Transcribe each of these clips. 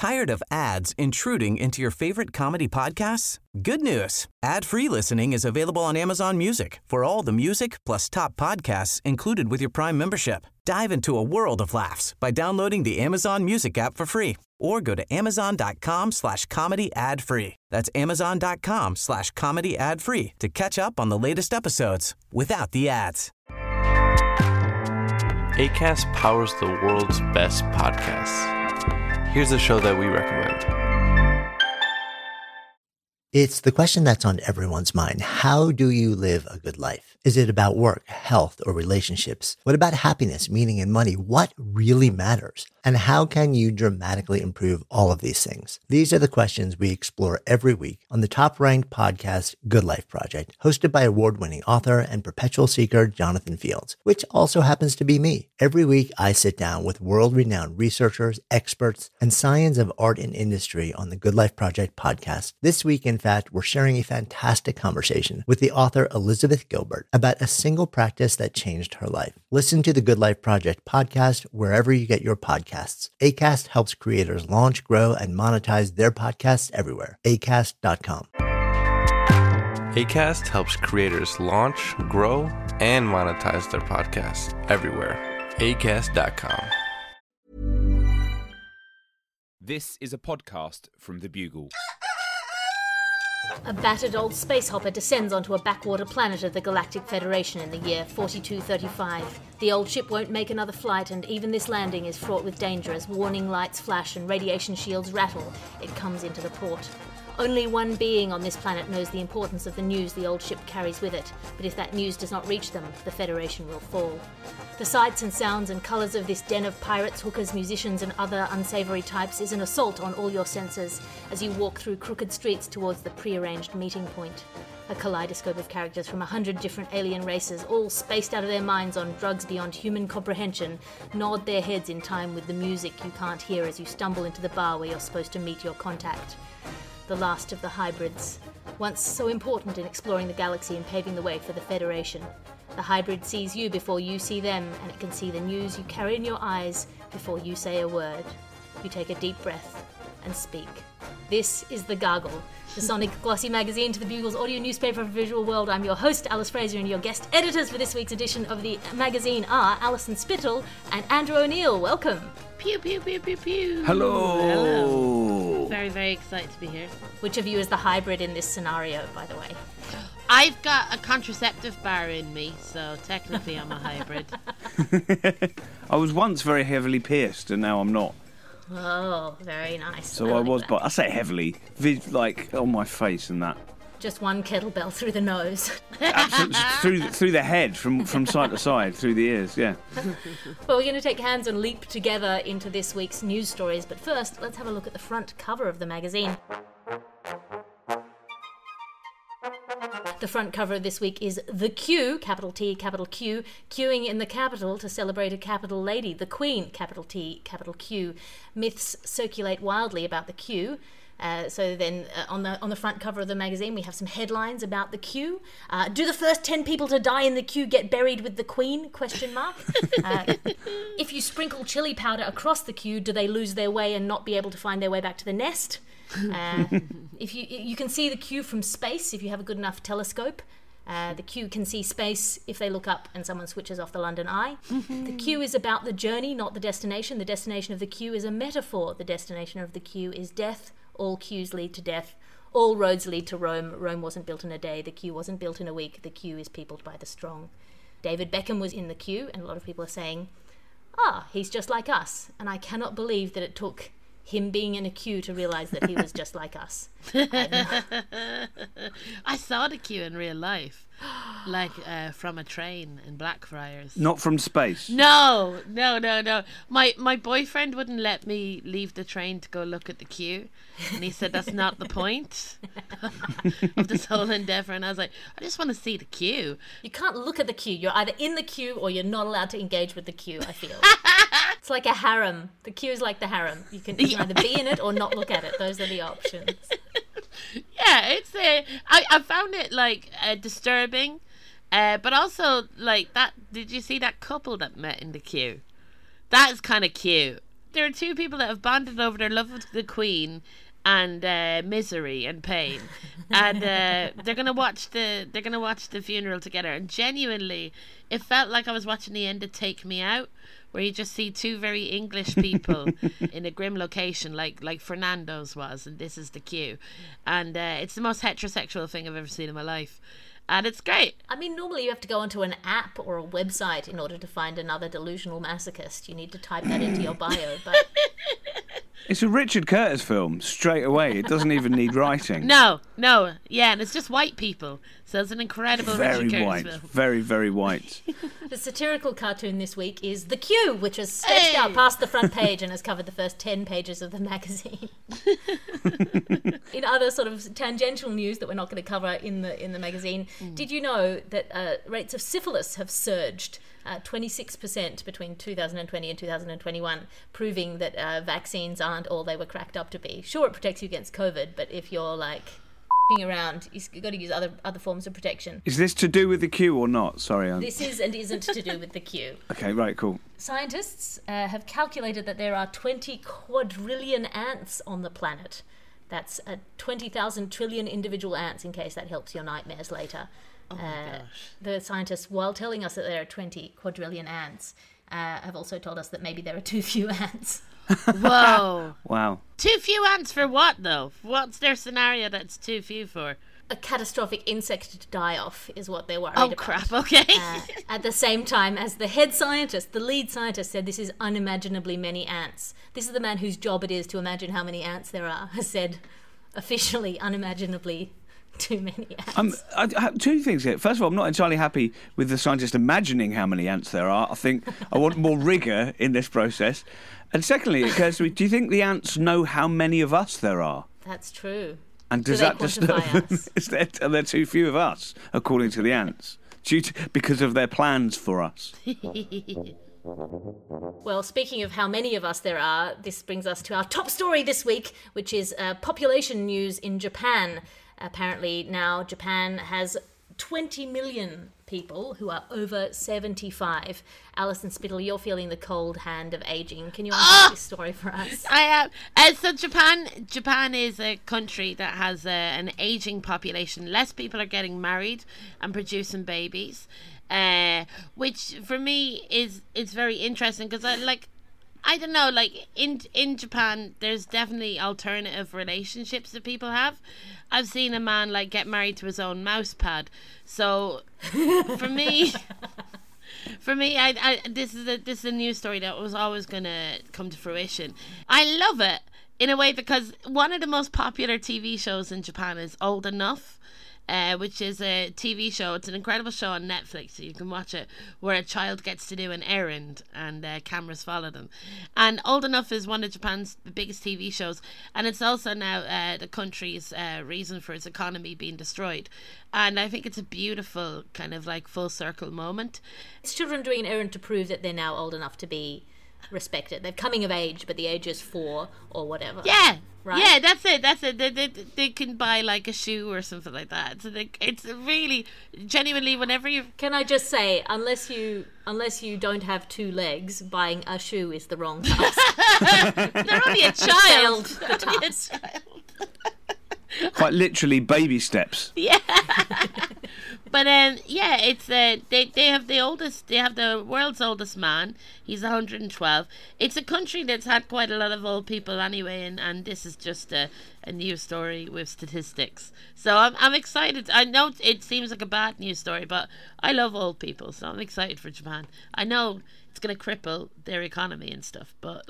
Tired of ads intruding into your favorite comedy podcasts? Good news. Ad-free listening is available on Amazon Music for all the music plus top podcasts included with your Prime membership. Dive into a world of laughs by downloading the Amazon Music app for free or go to amazon.com/comedy ad-free. That's amazon.com/comedy ad-free to catch up on the latest episodes without the ads. Acast powers the world's best podcasts. Here's a show that we recommend. It's the question that's on everyone's mind. How do you live a good life? Is it about work, health, or relationships? What about happiness, meaning, and money? What really matters? And how can you dramatically improve all of these things? These are the questions we explore every week on the top-ranked podcast, Good Life Project, hosted by award-winning author and perpetual seeker Jonathan Fields, which also happens to be me. Every week, I sit down with world-renowned researchers, experts, and science of art and industry on the Good Life Project podcast. This week, in fact, we're sharing a fantastic conversation with the author Elizabeth Gilbert about a single practice that changed her life. Listen to the Good Life Project podcast wherever you get your podcasts. Acast helps creators launch, grow, and monetize their podcasts everywhere. Acast.com. Acast helps creators launch, grow, and monetize their podcasts everywhere. Acast.com. This is a podcast from The Bugle. A battered old space hopper descends onto a backwater planet of the Galactic Federation in the year 4235. The old ship won't make another flight, and even this landing is fraught with danger as warning lights flash and radiation shields rattle. It comes into the port. Only one being on this planet knows the importance of the news the old ship carries with it, but if that news does not reach them, the Federation will fall. The sights and sounds and colours of this den of pirates, hookers, musicians and other unsavoury types is an assault on all your senses as you walk through crooked streets towards the prearranged meeting point. A kaleidoscope of characters from 100 different alien races, all spaced out of their minds on drugs beyond human comprehension, nod their heads in time with the music you can't hear as you stumble into the bar where you're supposed to meet your contact. The last of the hybrids, once so important in exploring the galaxy and paving the way for the Federation. The hybrid sees you before you see them, and it can see the news you carry in your eyes before you say a word. You take a deep breath and speak. This is The Gargle, the sonic glossy magazine to the Bugle's audio newspaper for visual world. I'm your host, Alice Fraser, and your guest editors for this week's edition of the magazine are Alison Spittle and Andrew O'Neill. Welcome. Pew, pew, pew, pew, pew. Hello. Very, very excited to be here. Which of you is the hybrid in this scenario, by the way? I've got a contraceptive bar in me, so technically I'm a hybrid. I was once very heavily pierced, and now I'm not. Oh, very nice. So I was, but I say heavily, like on my face and that. Just one kettlebell through the nose. Absolutely, through the head, from side to side, through the ears, yeah. Well, we're going to take hands and leap together into this week's news stories, but first, let's have a look at the front cover of the magazine. The front cover of this week is The Q, capital T, capital Q, queuing in the Capitol to celebrate a capital lady, the Queen, capital T, capital Q. Myths circulate wildly about the Q. So then on the front cover of the magazine, we have some headlines about the queue. Do the first 10 people to die in the queue get buried with the Queen? ? If you sprinkle chili powder across the queue, do they lose their way and not be able to find their way back to the nest? If you can see the queue from space if you have a good enough telescope. The queue can see space if they look up and someone switches off the London Eye. The queue is about the journey, not the destination. The destination of the queue is a metaphor. The destination of the queue is death. All queues lead to death. All roads lead to Rome. Rome wasn't built in a day. The queue wasn't built in a week. The queue is peopled by the strong. David Beckham was in the queue, and a lot of people are saying, he's just like us. And I cannot believe that it took him being in a queue to realise that he was just like us. I saw the queue in real life. Like from a train in Blackfriars. Not from space. No. My boyfriend wouldn't let me leave the train to go look at the queue, and he said that's not the point of this whole endeavour. And I was like, I just want to see the queue. You can't look at the queue. You're either in the queue or you're not allowed to engage with the queue, I feel. It's like a harem. The queue is like the harem. You can either be in it or not look at it. Those are the options. Yeah, it's I found it disturbing, but also like that. Did you see that couple that met in the queue? That is kind of cute. there are two people that have bonded over their love of the Queen and misery and pain, and they're gonna watch the funeral together. And genuinely, it felt like I was watching the end of Take Me Out, where you just see two very English people in a grim location, like Fernando's was, and this is the queue, and it's the most heterosexual thing I've ever seen in my life. And it's great. I mean, normally you have to go onto an app or a website in order to find another delusional masochist. You need to type that into your bio, but... It's a Richard Curtis film, straight away. It doesn't even need writing. No. Yeah, and it's just white people. So it's an incredible very Richard Curtis white, film. very, very white. The satirical cartoon this week is The Queue, which has stretched out past the front page and has covered the first 10 pages of the magazine. In other sort of tangential news that we're not going to cover in the magazine, did you know that rates of syphilis have surged 26% between 2020 and 2021, proving that vaccines aren't all they were cracked up to be? Sure, it protects you against COVID, but if you're like around, you've got to use other forms of protection. Is this to do with the queue or not? Sorry. This is and isn't to do with the queue. Okay, right, cool. Scientists have calculated that there are 20 quadrillion ants on the planet. That's 20,000 trillion individual ants, in case that helps your nightmares later. Oh my gosh. The scientists, while telling us that there are 20 quadrillion ants, have also told us that maybe there are too few ants. Whoa. Wow. Too few ants for what, though? What's their scenario that's too few for? A catastrophic insect die-off is what they're worried Oh, about. crap, okay. At the same time as the head scientist, the lead scientist, said this is unimaginably many ants. This is the man whose job it is to imagine how many ants there are, has said officially unimaginably too many ants. I have two things here. First of all, I'm not entirely happy with the scientist imagining how many ants there are. I think I want more rigour in this process. And secondly, it occurs to me, do you think the ants know how many of us there are? That's true. And does Do they that just quantify us? are there too few of us, according to the ants, because of their plans for us? Well, speaking of how many of us there are, this brings us to our top story this week, which is population news in Japan. Apparently now Japan has 20 million people who are over 75. Alison Spittle, you're feeling the cold hand of aging. Can you unpack this story for us? I am. So Japan is a country that has an aging population. Less people are getting married and producing babies, which for me is very interesting because I don't know, like in Japan there's definitely alternative relationships that people have. I've seen a man like get married to his own mouse pad. So for me this is a news story that was always gonna come to fruition. I love it in a way because one of the most popular TV shows in Japan is Old Enough. Which is a TV show. It's an incredible show on Netflix, so you can watch it, where a child gets to do an errand and cameras follow them. And Old Enough is one of Japan's biggest TV shows, and it's also now the country's reason for its economy being destroyed. And I think it's a beautiful kind of like full circle moment. It's children doing an errand to prove that they're now old enough to be respected. They're coming of age, but the age is 4 or whatever. Yeah. Right? Yeah, that's it. They can buy like a shoe or something like that. So it's really genuinely whenever you. Can I just say, unless you don't have 2 legs, buying a shoe is the wrong task. They're only a child. Failed the task. Quite literally baby steps. Yeah. But yeah, it's they have the world's oldest man. He's 112. It's a country that's had quite a lot of old people anyway, and this is just a news story with statistics. So I'm excited. I know it seems like a bad news story, but I love old people, so I'm excited for Japan. I know it's going to cripple their economy and stuff, but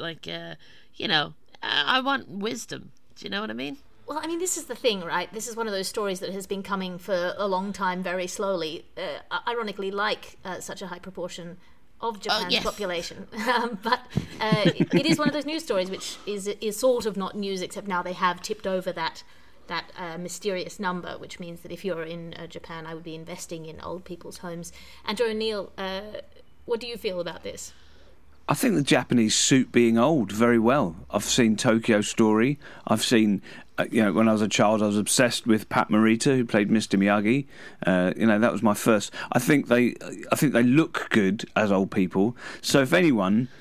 I want wisdom. Do you know what I mean? Well, I mean, this is the thing, right? This is one of those stories that has been coming for a long time, very slowly. Ironically, like such a high proportion of Japan's population. But it is one of those news stories which is sort of not news, except now they have tipped over that mysterious number, which means that if you're in Japan, I would be investing in old people's homes. Andrew O'Neill, what do you feel about this? I think the Japanese suit being old very well. I've seen Tokyo Story. I've seen, when I was a child, I was obsessed with Pat Morita, who played Mr. Miyagi. That was my first. I think they look good as old people. So if anyone,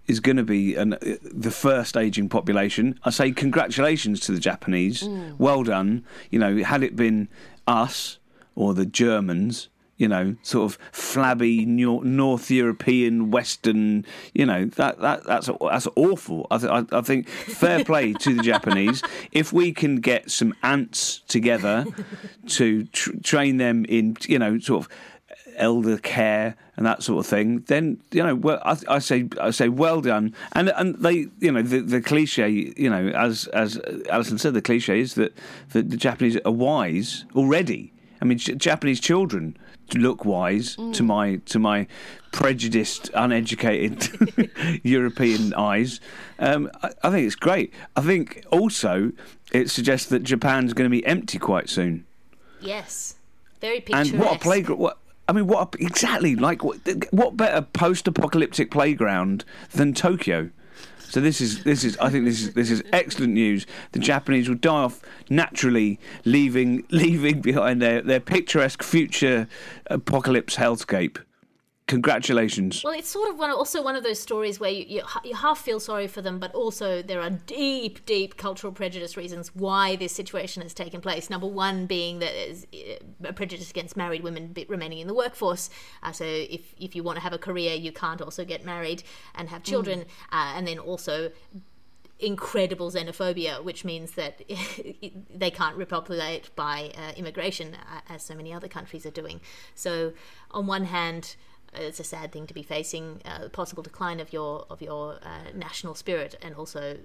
is going to be the first ageing population. I say congratulations to the Japanese. Well done. Had it been us or the Germans, sort of flabby North European, Western, that's awful. I think fair play to the Japanese. If we can get some ants together to train them in, sort of elder care and that sort of thing, then well, I say well done. And they, the cliche, as Alison said, the cliche is that the Japanese are wise already. I mean, Japanese children look wise to my prejudiced, uneducated European eyes. I think it's great. I think also it suggests that Japan's going to be empty quite soon. Yes, very picturesque. And what a playground! Exactly? Like what better post-apocalyptic playground than Tokyo? So this is I think this is excellent news. The Japanese will die off naturally, leaving behind their picturesque future apocalypse hellscape. Congratulations. Well, it's sort of one of those stories where you half feel sorry for them, but also there are deep, deep cultural prejudice reasons why this situation has taken place. Number one being that there's a prejudice against married women remaining in the workforce. So if you want to have a career, you can't also get married and have children. And then also incredible xenophobia, which means that they can't repopulate by immigration, as so many other countries are doing. So on one hand, it's a sad thing to be facing, the possible decline of your national spirit, and also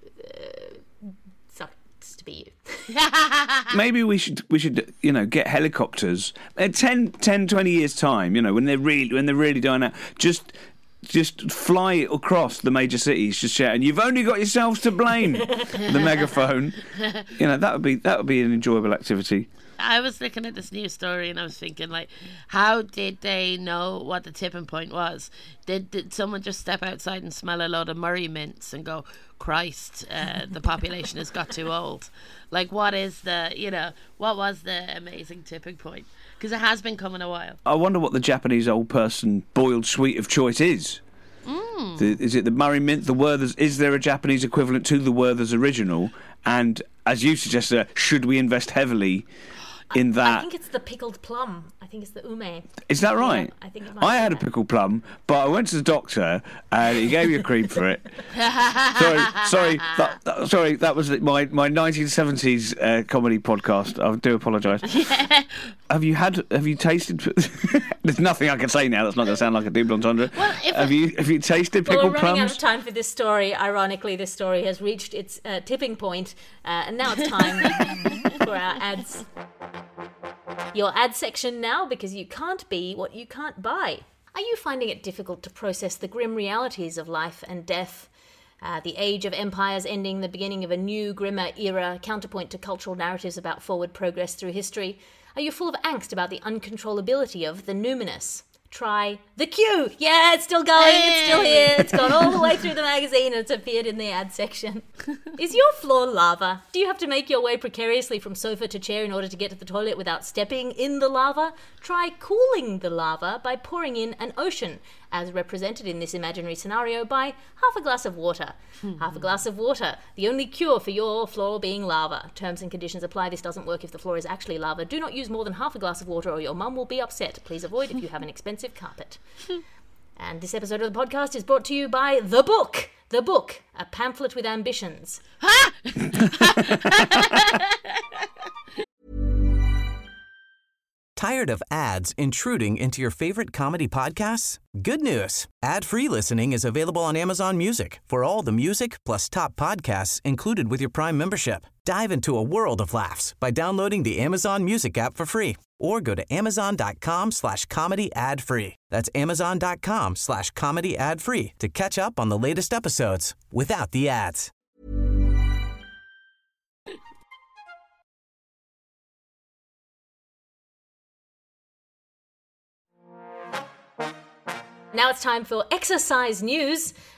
sucks to be you. Maybe we should get helicopters at 10, 20 years time. When they're really dying out, just fly across the major cities, just shouting, "You've only got yourselves to blame." The megaphone. That would be an enjoyable activity. I was looking at this news story and I was thinking, like, how did they know what the tipping point was? Did someone just step outside and smell a load of Murray mints and go, "Christ, the population has got too old"? Like, what was the amazing tipping point? Because it has been coming a while. I wonder what the Japanese old person boiled sweet of choice is. Is it the Murray mint, the Werther's? Is there a Japanese equivalent to the Werther's original? And as you suggested, should we invest heavily in that? I think it's the pickled plum. I think it's the ume. Is that right? Yeah, I think it might I be had a that. pickled plum, but I went to the doctor and he gave me a cream for it. Sorry. That was my 1970s comedy podcast. I do apologise. Yeah. Have you tasted? There's nothing I can say now that's not going to sound like a double entendre. Well, have you tasted Well, pickled we're running plums? out of time for this story. Ironically, this story has reached its tipping point, and now it's time for our ads. Your ad section now, because you can't be what you can't buy. Are you finding it difficult to process the grim realities of life and death? The age of empires ending, the beginning of a new, grimmer era, counterpoint to cultural narratives about forward progress through history? Are you full of angst about the uncontrollability of the numinous? Try The Queue. Yeah, it's still going. It's still here. It's gone all the way through the magazine and it's appeared in the ad section. Is your floor lava? Do you have to make your way precariously from sofa to chair in order to get to the toilet without stepping in the lava? Try cooling the lava by pouring in an ocean, as represented in this imaginary scenario by half a glass of water. Half a glass of water, the only cure for your floor being lava. Terms and conditions apply. This doesn't work if the floor is actually lava. Do not use more than half a glass of water or your mum will be upset. Please avoid if you have an expensive carpet. And this episode of the podcast is brought to you by The Book. The Book, a pamphlet with ambitions. Tired of ads intruding into your favorite comedy podcasts? Good news. Ad-free listening is available on Amazon Music for all the music plus top podcasts included with your Prime membership. Dive into a world of laughs by downloading the Amazon Music app for free or go to amazon.com/comedy ad-free. That's amazon.com/comedy ad-free to catch up on the latest episodes without the ads. Now it's time for exercise news.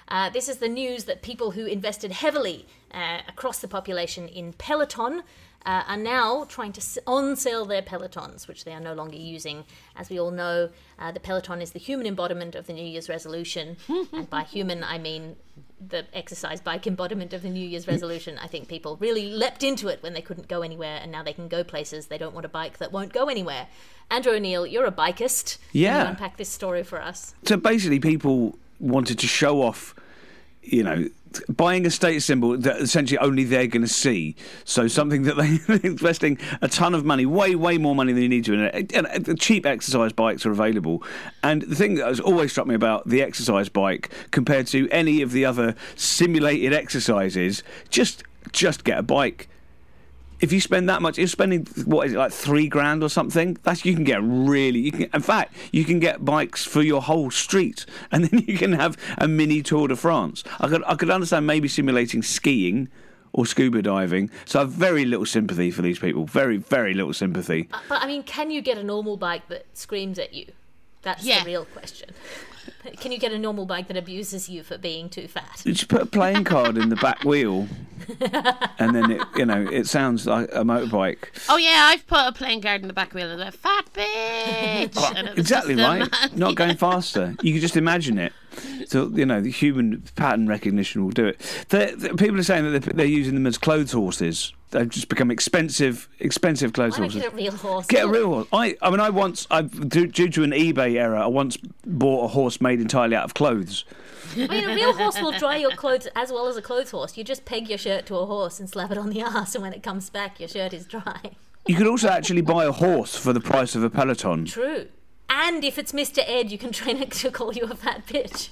This is the news that people who invested heavily across the population in Peloton are now trying to on-sell their Pelotons, which they are no longer using. As we all know, the Peloton is the human embodiment of the New Year's resolution. And by human, I mean the exercise bike embodiment of the New Year's resolution. I think people really leapt into it when they couldn't go anywhere, and now they can go places. They don't want a bike that won't go anywhere. Andrew O'Neill, you're a bikist. Yeah. Can you unpack this story for us? So basically, people wanted to show off, buying a status symbol that essentially only they're going to see. So something that they're investing a ton of money, way more money than you need to. And cheap exercise bikes are available. And the thing that has always struck me about the exercise bike compared to any of the other simulated exercises, just get a bike. If you spend that much, you're spending, what is it, like $3,000 or something? You can get in fact, you can get bikes for your whole street, and then you can have a mini Tour de France. I could understand maybe simulating skiing or scuba diving. So I have very little sympathy for these people. Very, very little sympathy. But I mean, can you get a normal bike that screams at you? That's the real question. Can you get a normal bike that abuses you for being too fat? You just put a playing card in the back wheel, and then it sounds like a motorbike. Oh yeah, I've put a playing card in the back wheel and like, fat bitch. And it was Exactly just a right. man. Not going faster. You can just imagine it. So the human pattern recognition will do it. People are saying that they're using them as clothes horses. They've just become expensive clothes Why don't horses. you get a real horse? Get a real horse. Due to an eBay error, I once bought a horse made entirely out of clothes. I mean, a real horse will dry your clothes as well as a clothes horse. You just peg your shirt to a horse and slap it on the arse, and when it comes back, your shirt is dry. You could also actually buy a horse for the price of a Peloton. True. And if it's Mr. Ed, you can train it to call you a fat bitch.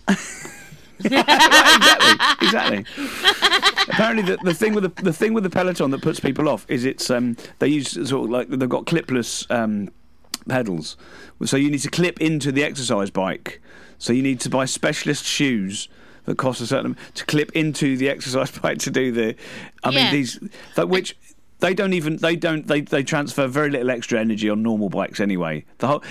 Exactly. Apparently, the thing with the Peloton that puts people off is they use sort of like they've got clipless pedals, so you need to clip into the exercise bike. So you need to buy specialist shoes that cost a certain to clip into the exercise bike to do the. I mean these which. They transfer very little extra energy on normal bikes anyway.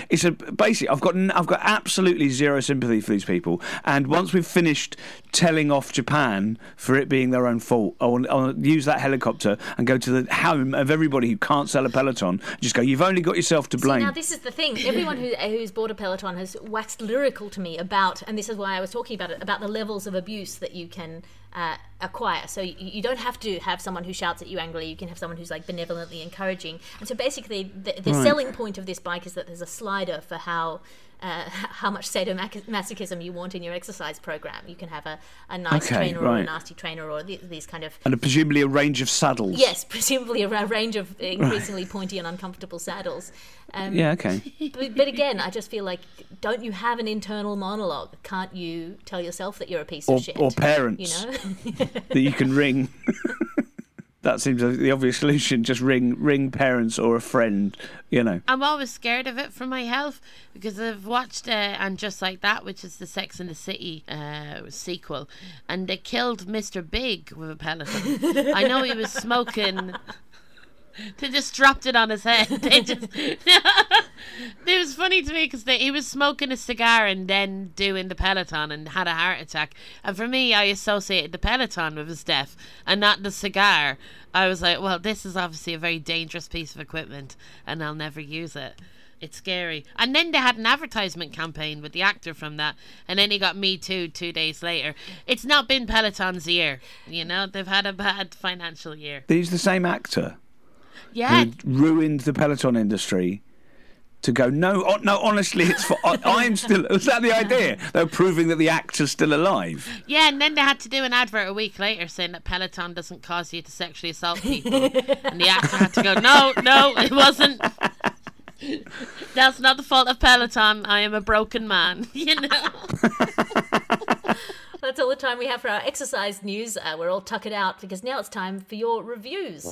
I've got absolutely zero sympathy for these people. And once we've finished telling off Japan for it being their own fault, I'll use that helicopter and go to the home of everybody who can't sell a Peloton. Just go, you've only got yourself to blame. See, now this is the thing. Everyone who's bought a Peloton has waxed lyrical to me about, and this is why I was talking about it, about the levels of abuse that you can acquire. So you don't have to have someone who shouts at you angrily. You can have someone who's like benevolently encouraging. And so basically the selling point of this bike is that there's a slider for how much sadomasochism you want in your exercise program. You can have a nice trainer or a nasty trainer or these kind of... And presumably a range of saddles. Yes, presumably a range of increasingly pointy and uncomfortable saddles. Okay. But again, I just feel like, don't you have an internal monologue? Can't you tell yourself that you're a piece of shit? Or parents that you can ring. That seems like the obvious solution. Just ring parents or a friend, I'm always scared of it for my health because I've watched And Just Like That, which is the Sex and the City sequel, and they killed Mr. Big with a Peloton. I know he was smoking. They just dropped it on his head. It was funny to me because he was smoking a cigar and then doing the Peloton and had a heart attack. And for me, I associated the Peloton with his death and not the cigar. I was like, well, this is obviously a very dangerous piece of equipment and I'll never use it. It's scary. And then they had an advertisement campaign with the actor from that, and then he got Me Too 2 days later. It's not been Peloton's year. They've had a bad financial year. He's the same actor. Yeah. Who ruined the Peloton industry to go, no, honestly, it's for... I'm still... Was that the idea? They were proving that the actor's still alive. Yeah, and then they had to do an advert a week later saying that Peloton doesn't cause you to sexually assault people. And the actor had to go, no, it wasn't. That's not the fault of Peloton. I am a broken man, That's all the time we have for our exercise news. We're all tuckered out because now it's time for your reviews.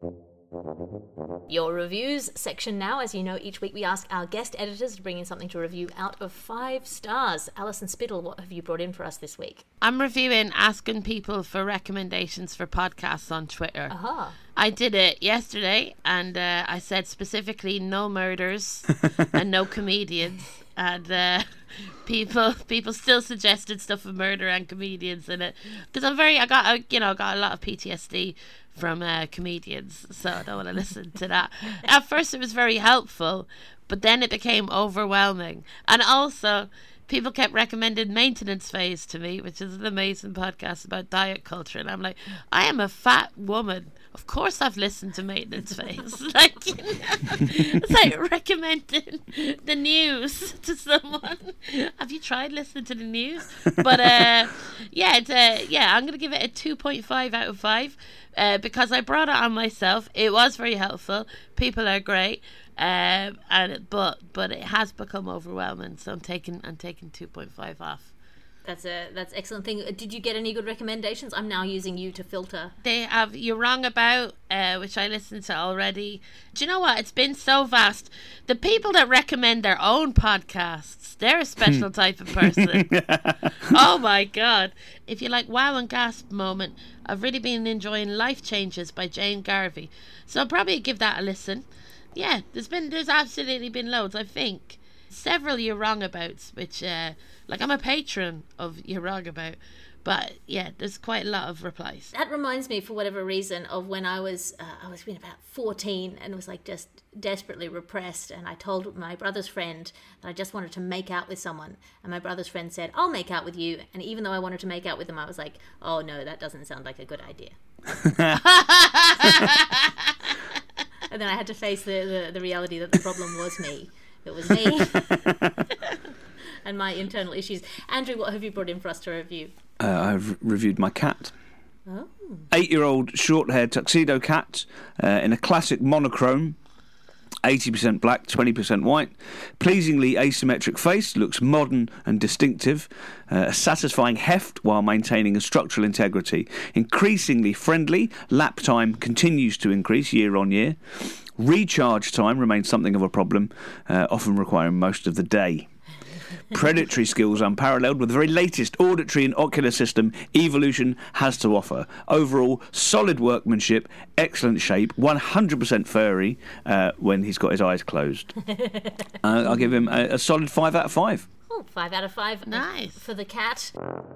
Your reviews section now. As you know, each week we ask our guest editors to bring in something to review out of 5 stars. Alison Spittle, what have you brought in for us this week? I'm reviewing asking people for recommendations for podcasts on Twitter. Aha. I did it yesterday and I said specifically no murders and no comedians. and people still suggested stuff of murder and comedians in it, because I got a lot of PTSD from comedians, so I don't want to listen to that. At first it was very helpful, but then it became overwhelming. And also people kept recommending Maintenance Phase to me, which is an amazing podcast about diet culture, and I'm like, I am a fat woman, of course I've listened to Maintenance Phase. Like, you know, it's like recommending the news to someone. Have you tried listening to the news? But I'm going to give it a 2.5 out of 5 because I brought it on myself. It was very helpful. People are great. But it has become overwhelming, so I'm taking 2.5 off. That's excellent thing. Did you get any good recommendations? I'm now using you to filter. They have You're Wrong About, which I listened to already. Do you know what? It's been so vast. The people that recommend their own podcasts, they're a special type of person. Oh my God. If you like Wow and Gasp moment, I've really been enjoying Life Changes by Jane Garvey. So I'll probably give that a listen. Yeah, there's absolutely been loads. I think several You're Wrong Abouts, which I'm a patron of You're Wrong About, but yeah, there's quite a lot of replies. That reminds me, for whatever reason, of when I was being about 14 and was like just desperately repressed, and I told my brother's friend that I just wanted to make out with someone, and my brother's friend said, I'll make out with you, and even though I wanted to make out with them, I was like, oh no, that doesn't sound like a good idea. And then I had to face the reality that the problem was me. It was me and my internal issues. Andrew, what have you brought in for us to review? I've reviewed my cat. Oh. 8-year-old short-haired tuxedo cat in a classic monochrome. 80% black, 20% white. Pleasingly asymmetric face, looks modern and distinctive. A satisfying heft while maintaining a structural integrity. Increasingly friendly. Lap time continues to increase year on year. Recharge time remains something of a problem, often requiring most of the day. Predatory skills unparalleled, with the very latest auditory and ocular system Evolution has to offer. Overall, solid workmanship, excellent shape, 100% furry when he's got his eyes closed. I'll give him a solid 5 out of 5. Oh, 5 out of 5. Nice. For the cat.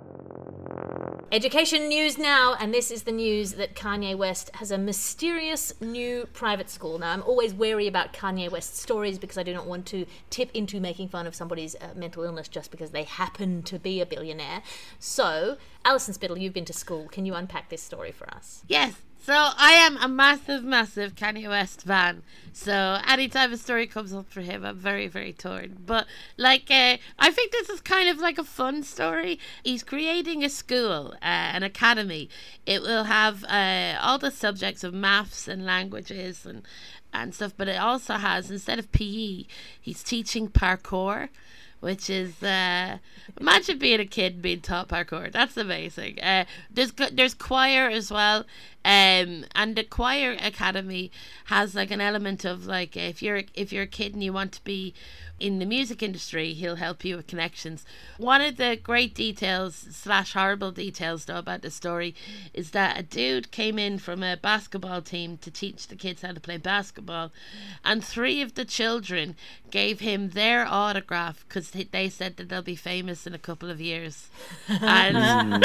Education news now, and this is the news that Kanye West has a mysterious new private school. Now, I'm always wary about Kanye West stories because I do not want to tip into making fun of somebody's mental illness just because they happen to be a billionaire. So, Alison Spittle, you've been to school. Can you unpack this story for us? Yes. So I am a massive Kanye West fan. So anytime a story comes up for him, I'm very, very torn. But I think this is kind of like a fun story. He's creating a school, an academy. It will have all the subjects of maths and languages and stuff. But it also has, instead of PE, he's teaching parkour. Which is, imagine being a kid being taught parkour. That's amazing. There's choir as well, and the choir academy has like an element of like if you're a kid and you want to be in the music industry, he'll help you with connections. One of the great details / horrible details though about the story is that a dude came in from a basketball team to teach the kids how to play basketball, and 3 of the children gave him their autograph because they said that they'll be famous in a couple of years. And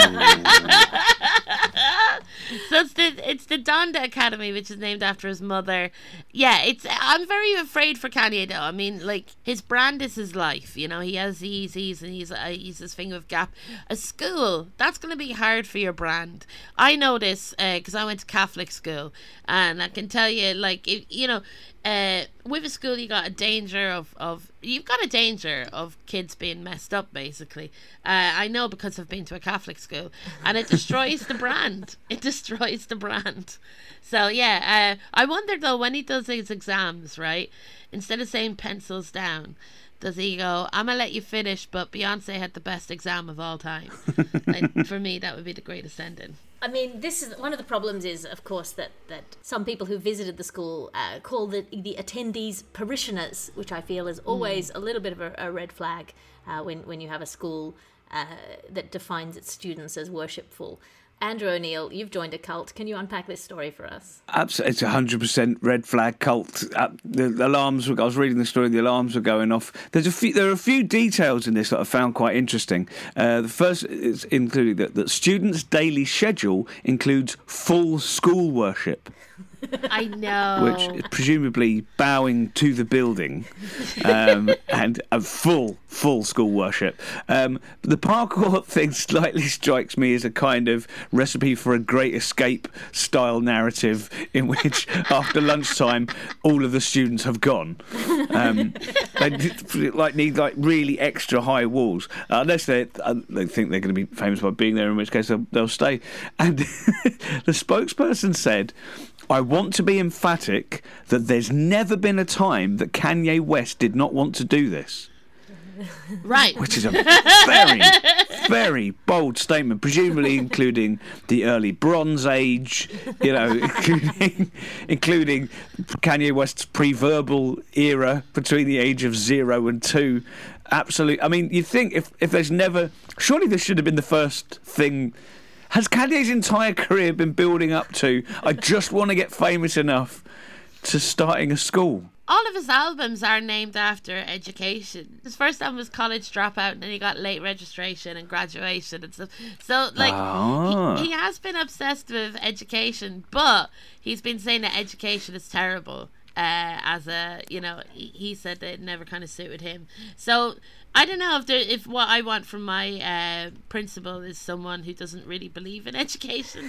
so it's the Donda Academy, which is named after his mother. Yeah, I'm very afraid for Kanye though. I mean, like, his brand is his life. You know, he has the Yeezys and he's his thing with Gap. A school, that's going to be hard for your brand. I know this because I went to Catholic school, and I can tell you, like, if, you know, with a school you got a danger of kids being messed up, basically. I know because I've been to a Catholic school, and it destroys the brand. It destroys the brand. So yeah, I wonder though, when he does his exams, right, instead of saying pencils down, does he go, I'm gonna let you finish, but Beyonce had the best exam of all time? Like, for me, that would be the greatest ending. I mean, this is one of the problems is, of course, that some people who visited the school call the attendees parishioners, which I feel is always a little bit of a red flag when you have a school that defines its students as worshipful. Andrew O'Neill, you've joined a cult. Can you unpack this story for us? Absolutely, it's 100% red flag cult. The alarms were. I was reading the story. The alarms were going off. There are a few details in this that I found quite interesting. The first is including that students' daily schedule includes full school worship. I know. Which presumably bowing to the building, and a full school worship. The parkour thing slightly strikes me as a kind of recipe for a Great Escape style narrative in which after lunchtime all of the students have gone. They need really extra high walls, unless they think they're going to be famous by being there, in which case they'll stay. And the spokesperson said, "I want to be emphatic that there's never been a time that Kanye West did not want to do this." Right. Which is a very, very bold statement, presumably including the early Bronze Age, including Kanye West's pre-verbal era between the age of 0 and 2. Absolutely. I mean, you'd think if there's never... Surely this should have been the first thing... Has Kanye's entire career been building up to, I just want to get famous enough to starting a school? All of his albums are named after education. His first album was College Dropout, and then he got Late Registration and Graduation and stuff. So, he has been obsessed with education, but he's been saying that education is terrible. He said that it never kind of suited him. So I don't know if what I want from my principal is someone who doesn't really believe in education,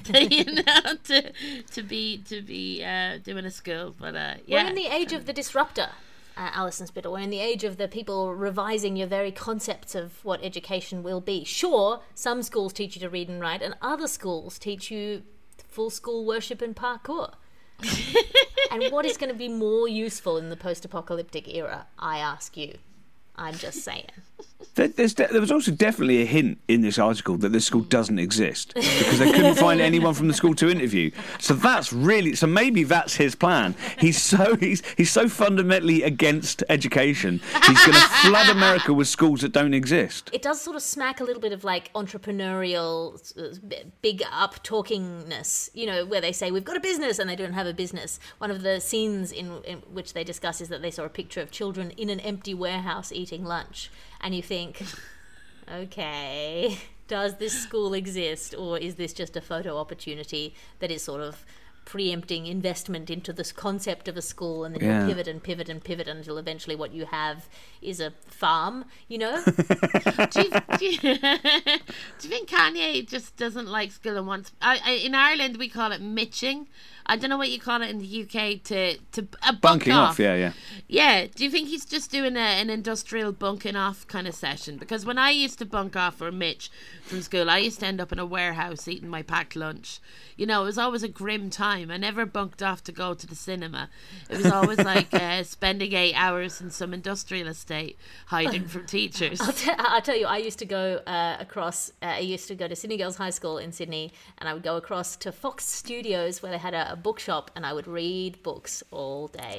to be doing a school. But yeah, we're in the age of the disruptor, Alison Spittle. We're in the age of the people revising your very concepts of what education will be. Sure, some schools teach you to read and write, and other schools teach you full school worship and parkour. And what is going to be more useful in the post-apocalyptic era, I ask you? I'm just saying. There was also definitely a hint in this article that this school doesn't exist because they couldn't find anyone from the school to interview. So maybe that's his plan. He's so fundamentally against education. He's going to flood America with schools that don't exist. It does sort of smack a little bit of like entrepreneurial, big up talkingness, where they say we've got a business and they don't have a business. One of the scenes in which they discuss is that they saw a picture of children in an empty warehouse eating lunch. And you think, okay, does this school exist, or is this just a photo opportunity that is sort of preempting investment into this concept of a school, and then you'll pivot and pivot and pivot until eventually what you have is a farm, Do you think Kanye just doesn't like school and wants... in Ireland we call it mitching. I don't know what you call it in the UK to bunking off. Yeah. Do you think he's just doing an industrial bunking off kind of session? Because when I used to bunk off or mitch from school, I used to end up in a warehouse eating my packed lunch. It was always a grim time. I never bunked off to go to the cinema. It was always like spending 8 hours in some industrial estate hiding from teachers. I'll tell you, I used to go I used to go to Sydney Girls High School in Sydney, and I would go across to Fox Studios where they had a bookshop, and I would read books all day.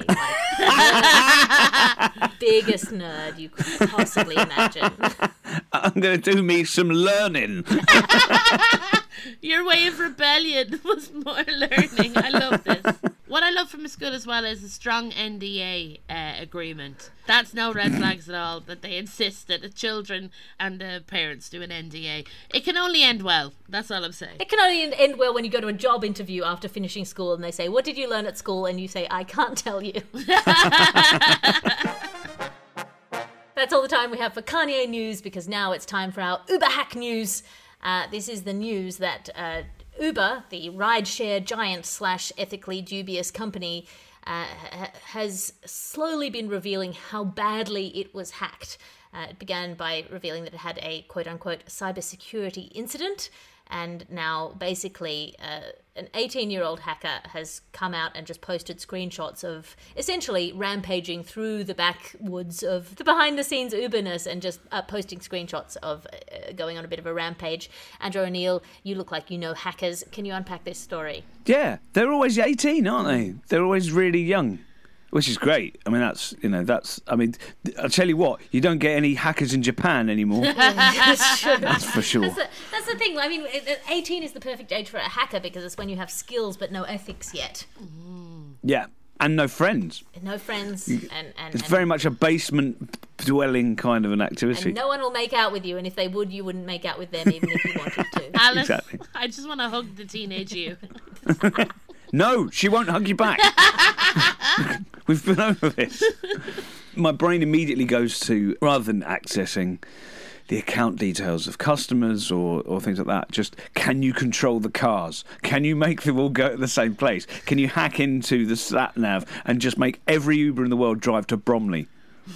Biggest nerd you could possibly imagine. I'm going to do me some learning. Your way of rebellion was more learning. I love this. What I love from a school as well is a strong NDA agreement. That's no red flags at all, that they insist that the children and the parents do an NDA. It can only end well. That's all I'm saying. It can only end well when you go to a job interview after finishing school and they say, what did you learn at school? And you say, I can't tell you. That's all the time we have for Kanye news, because now it's time for our Uber hack news. This is the news that Uber, the rideshare giant / ethically dubious company, has slowly been revealing how badly it was hacked. It began by revealing that it had a quote-unquote cybersecurity incident, and now basically an 18-year-old hacker has come out and just posted screenshots of essentially rampaging through the backwoods of the behind-the-scenes Uberness and just posting screenshots of going on a bit of a rampage. Andrew O'Neill, you look like you know hackers. Can you unpack this story? Yeah, they're always 18, aren't they? They're always really young. Which is great. I mean, I'll tell you what, you don't get any hackers in Japan anymore. That's true. That's for sure. That's the thing. I mean, 18 is the perfect age for a hacker because it's when you have skills but no ethics yet. Yeah, and no friends. No friends. It's very much a basement-dwelling kind of an activity. And no one will make out with you, and if they would, you wouldn't make out with them even if you wanted to. Alice, Exactly. I just want to hug the teenage you. No, she won't hug you back. We've been over this. My brain immediately goes to, rather than accessing the account details of customers or things like that, just, can you control the cars? Can you make them all go to the same place? Can you hack into the sat-nav and just make every Uber in the world drive to Bromley?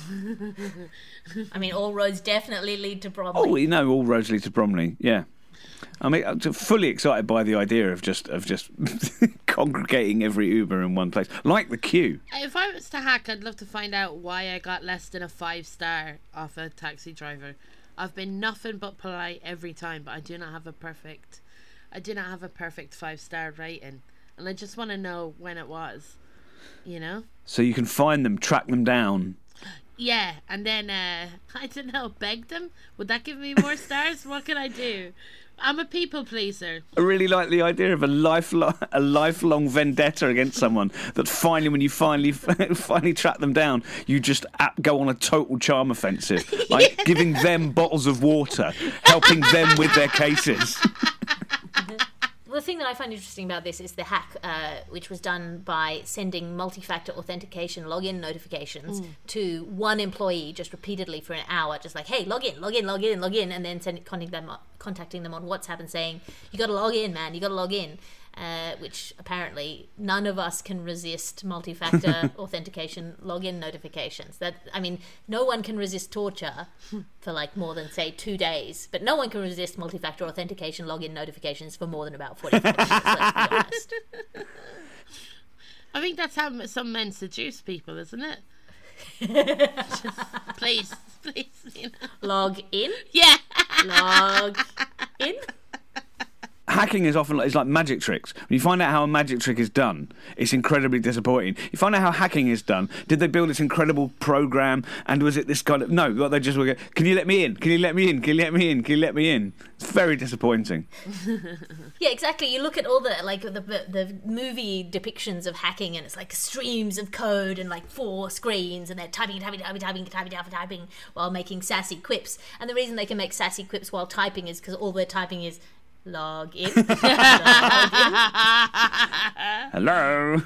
I mean, all roads definitely lead to Bromley. Oh, you know, all roads lead to Bromley, yeah. I mean, I'm fully excited by the idea of just congregating every Uber in one place, like the queue. If I was to hack, I'd love to find out why I got less than a 5-star off a taxi driver. I've been nothing but polite every time, but I do not have a perfect 5-star rating, and I just want to know when it was, you know. So you can find them, track them down. Yeah, and then I don't know, beg them. Would that give me more stars? What can I do? I'm a people pleaser. I really like the idea of a lifelong vendetta against someone. That finally, when you finally track them down, you just go on a total charm offensive, like giving them bottles of water, helping them with their cases. The thing that I find interesting about this is the hack, which was done by sending multi-factor authentication login notifications to one employee just repeatedly for an hour, just like, hey, log in, and then contacting them on WhatsApp and saying, you got to log in, man, you got to log in. Which apparently none of us can resist multi-factor authentication login notifications. No one can resist torture for like more than, say, 2 days, but no one can resist multi-factor authentication login notifications for more than about 45 minutes, let's be honest. I think that's how some men seduce people, isn't it? Please, you know. Log in? Yeah. Log in? Hacking is often like magic tricks. When you find out how a magic trick is done, it's incredibly disappointing. You find out how hacking is done. Did they build this incredible program? And was it this kind of... No, they just were going, can you let me in? Can you let me in? Can you let me in? Can you let me in? It's very disappointing. Yeah, exactly. You look at all the movie depictions of hacking, and it's like streams of code and like 4 screens, and they're typing while making sassy quips. And the reason they can make sassy quips while typing is because all they're typing is log in. Hello.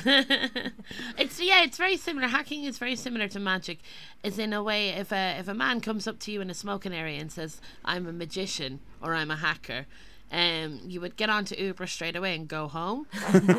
It's very similar. Hacking is very similar to magic. It's in a way, if a man comes up to you in a smoking area and says, I'm a magician or I'm a hacker, you would get onto Uber straight away and go home.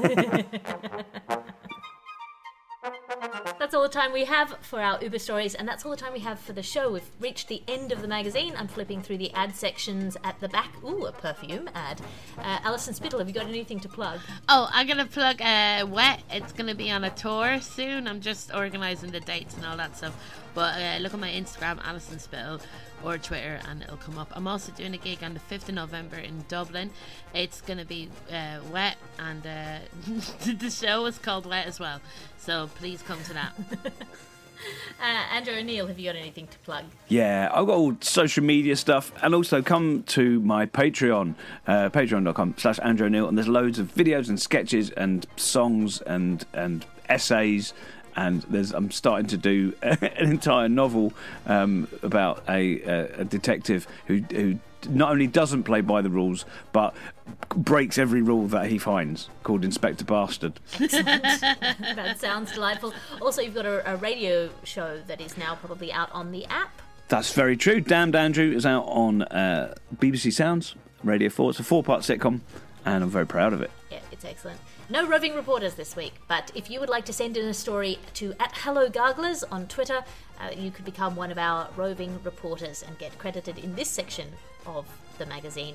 That's all the time we have for our Uber stories, and that's all the time we have for the show. We've reached the end of the magazine. I'm flipping through the ad sections at the back. Ooh, a perfume ad. Alison Spittle, have you got anything to plug? Oh, I'm going to plug Wet. It's going to be on a tour soon. I'm just organising the dates and all that stuff. But look at my Instagram, Alison Spittle, or Twitter, and it'll come up. I'm also doing a gig on the 5th of November in Dublin. It's going to be Wet, and the show is called Wet as well. So please come to that. Andrew O'Neill, have you got anything to plug? Yeah, I've got all social media stuff, and also come to my Patreon, patreon.com/Andrew O'Neill, and there's loads of videos and sketches and songs and essays. And I'm starting to do an entire novel about a detective who not only doesn't play by the rules, but breaks every rule that he finds, called Inspector Bastard. That sounds delightful. Also, you've got a radio show that is now probably out on the app. That's very true. Damned Andrew is out on BBC Sounds, Radio 4. It's a 4-part sitcom, and I'm very proud of it. Yeah, it's excellent. No roving reporters this week, but if you would like to send in a story to @HelloGarglers on Twitter, you could become one of our roving reporters and get credited in this section of the magazine.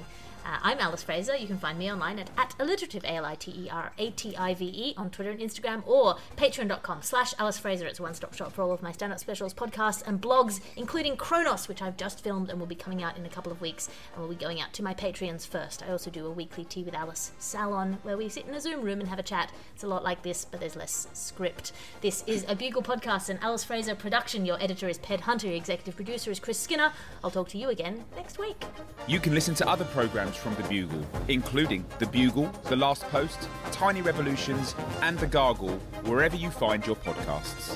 I'm Alice Fraser. You can find me online at alliterative, ALITERATIVE on Twitter and Instagram, or patreon.com/Alice Fraser. It's a one-stop shop for all of my stand-up specials, podcasts, and blogs, including Kronos, which I've just filmed and will be coming out in a couple of weeks, and will be going out to my Patreons first. I also do a weekly Tea with Alice salon, where we sit in a Zoom room and have a chat. It's a lot like this, but there's less script. This is a Bugle podcast, an Alice Fraser production. Your editor is Ped Hunter, your executive producer is Chris Skinner. I'll talk to you again next week. You can listen to other programmes from The Bugle, including The Bugle, The Last Post, Tiny Revolutions, and The Gargle, wherever you find your podcasts.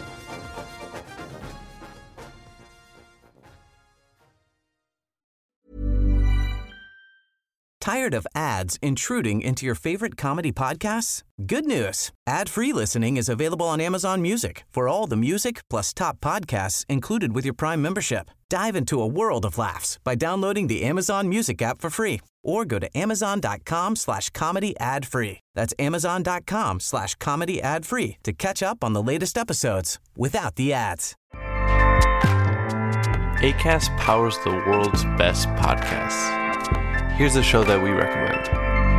Tired of ads intruding into your favorite comedy podcasts? Good news. Ad-free listening is available on Amazon Music for all the music plus top podcasts included with your Prime membership. Dive into a world of laughs by downloading the Amazon Music app for free, or go to amazon.com/comedy ad-free. That's amazon.com/comedy ad-free to catch up on the latest episodes without the ads. Acast powers the world's best podcasts. Here's a show that we recommend.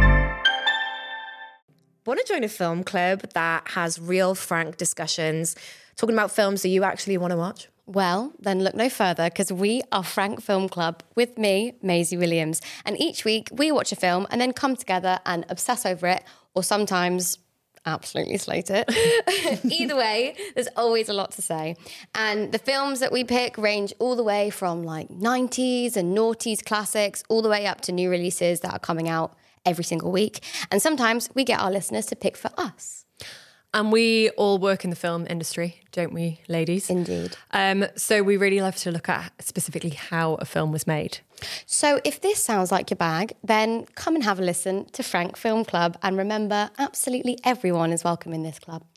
Want to join a film club that has real, frank discussions, talking about films that you actually want to watch? Well, then look no further, because we are Frank Film Club with me, Maisie Williams. And each week we watch a film and then come together and obsess over it, or sometimes absolutely slate it. Either way, there's always a lot to say. And the films that we pick range all the way from like 90s and noughties classics, all the way up to new releases that are coming out every single week. And sometimes we get our listeners to pick for us. And we all work in the film industry, don't we, ladies? Indeed. So we really love to look at specifically how a film was made. So if this sounds like your bag, then come and have a listen to Frank Film Club. And remember, absolutely everyone is welcome in this club.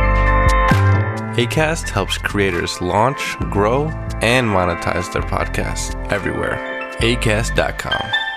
Acast helps creators launch, grow, and monetize their podcasts everywhere. Acast.com.